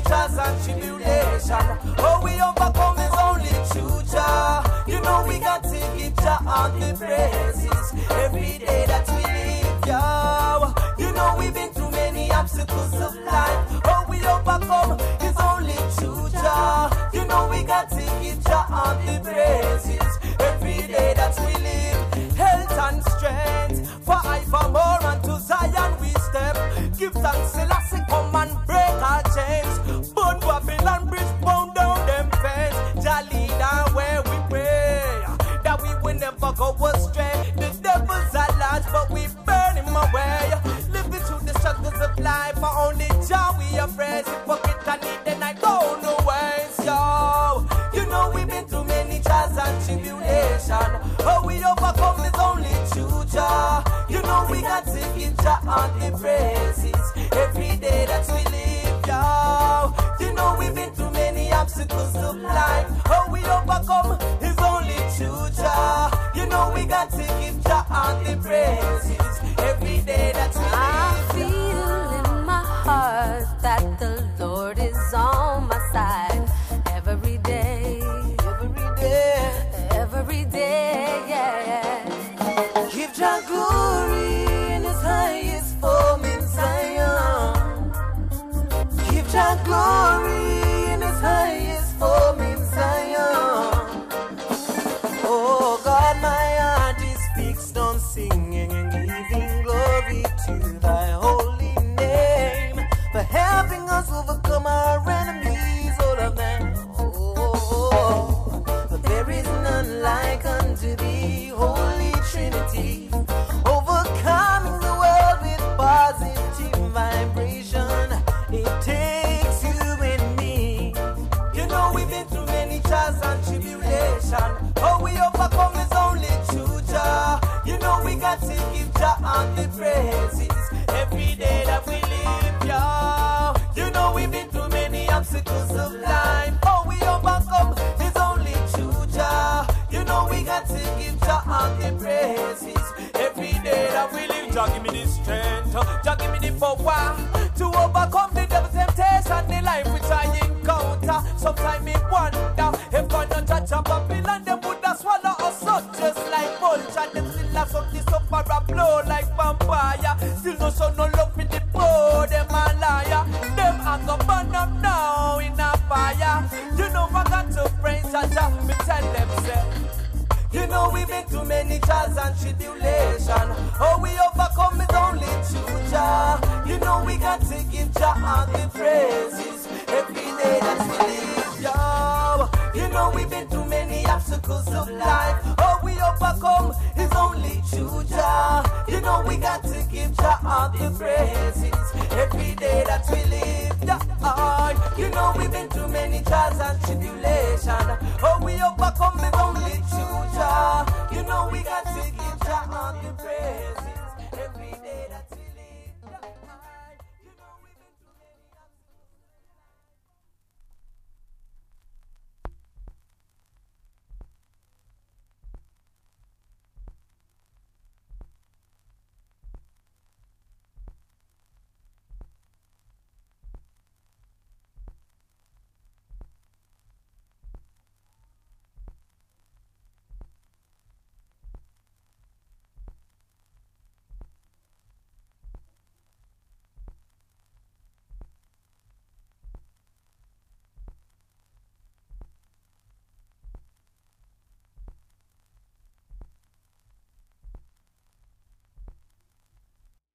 trials and tribulation. Oh, we overcome is only through Jah. You know we got to give Jah all the praises every day that we live, yo. You know we've been through many obstacles of life. Oh, we overcome is only through Jah. You know we got to give Jah all the praises every day that we live. Health and strength forevermore, and to Zion we step. Give thanks, Selassie, come and break our chains. Burn Babylon bridge, bound down them fence. Jah lead our where we pray, that we will never go astray. The devil's at large, but we burn him away. Living through the struggles of life, but only Jah we afraid. Hypocrite and need the night, go no ways, yo. You know we've been through many trials and tribulation. Oh, we overcome is only through Jah. You know we got to give Jah all the praises every day that we live, yo. You know we've been through many obstacles of life. Oh, we overcome is only through Jah. You know we got to give Jah all the praises every day that we live. I feel in my heart that the Lord is on my side every day, every day, yeah. Give Jah glory in His highest form in Zion. Give Jah glory in His highest form in Zion. Oh God, my heart is fixed on singing and giving glory to Thy holy name, for helping us overcome our enemies, all of them. Oh, but there is none like unto Thee, Holy Trinity, overcoming the world with positive vibration. It takes you and me. You know we've been through many trials and tribulation. Oh, we overcome is only through Jah. You know we got to give Jah all the praises every day that we live, yo. You know we've been through many obstacles of life. Oh, we overcome is only through Jah. You know we got to give Jah all the praises every day that we live. Jah give me the strength, Jah give me the power to overcome the devil's temptation, the life which I encounter. Sometimes me wonder if God not touch a Babylon, them would have swallow us up just like vulture. Them still have something suffer and blow like vampire. Still no show no love for the poor, them a liar. Them a go burn up now in a fire. You know I got to praise Jah, me tell them say. You know we've been through many trials and tribulation. Oh, we overcome it only through Jah. You know we got to give Jah all the praises every day that we live, yo. You know we've been through many obstacles of life. Oh, we overcome is only through Jah. You know we got to give Jah all the praises every day that we live, yo. You know we've been through many trials and tribulation. Oh, we overcome is only through Jah. You know we got to give Jah all the praise.